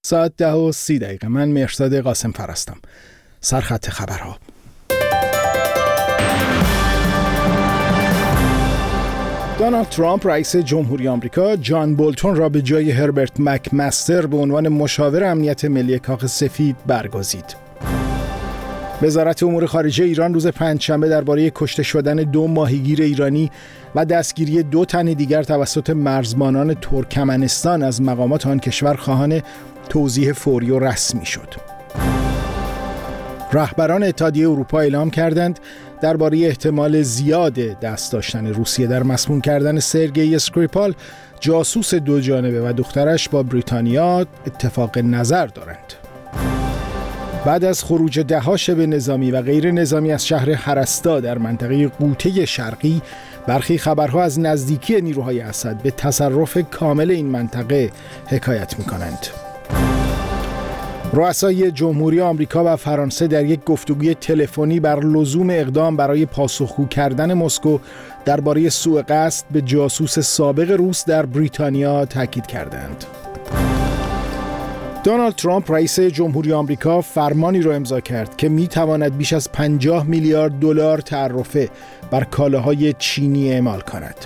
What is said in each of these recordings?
ساعت 10:30 من مهرزاد قاسم فرستم. سرخط خبرها. دونالد ترامپ رئیس جمهوری آمریکا جان بولتون را به جای هربرت مکمستر به عنوان مشاور امنیت ملی کاخ سفید برگزید. وزارت امور خارجه ایران روز پنجشنبه درباره کشته شدن 2 ماهیگیر ایرانی و دستگیری 2 تن دیگر توسط مرزبانان ترکمنستان از مقامات آن کشور خواهان توضیح فوری و رسمی شد. رهبران اتحادیه اروپا اعلام کردند درباره احتمال زیاد دست داشتن روسیه در مسموم کردن سرگئی اسکریپال، جاسوس 2 جانبه و دخترش با بریتانیا اتفاق نظر دارند. بعد از خروج ده‌ها شبه نظامی و غیر نظامی از شهر هرستا در منطقه غوطه شرقی، برخی خبرها از نزدیکی نیروهای اسد به تصرف کامل این منطقه حکایت می‌کنند. رؤسای جمهوری آمریکا و فرانسه در یک گفتگوی تلفنی بر لزوم اقدام برای پاسخگو کردن مسکو درباره سوء قصد به جاسوس سابق روس در بریتانیا تاکید کردند. دونالد ترامپ رئیس جمهوری آمریکا فرمانی را امضا کرد که می‌تواند بیش از 50 میلیارد دلار تعرفه بر کالاهای چینی اعمال کند.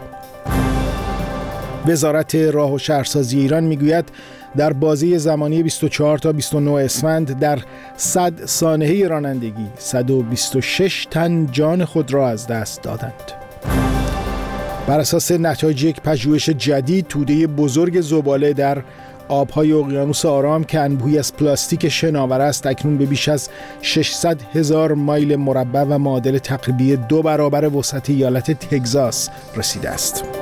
وزارت راه و شهرسازی ایران میگوید در بازه زمانی 24 تا 29 اسفند در 100 سانحه رانندگی 126 تن جان خود را از دست دادند. بر اساس نتایج یک پژوهش جدید، توده بزرگ زباله در آبهای اقیانوس آرام که انبوهی از پلاستیک شناور است، اکنون به بیش از 600,000 مایل مربع و معادل تقریبی 2 برابر وسعت ایالت تگزاس رسیده است.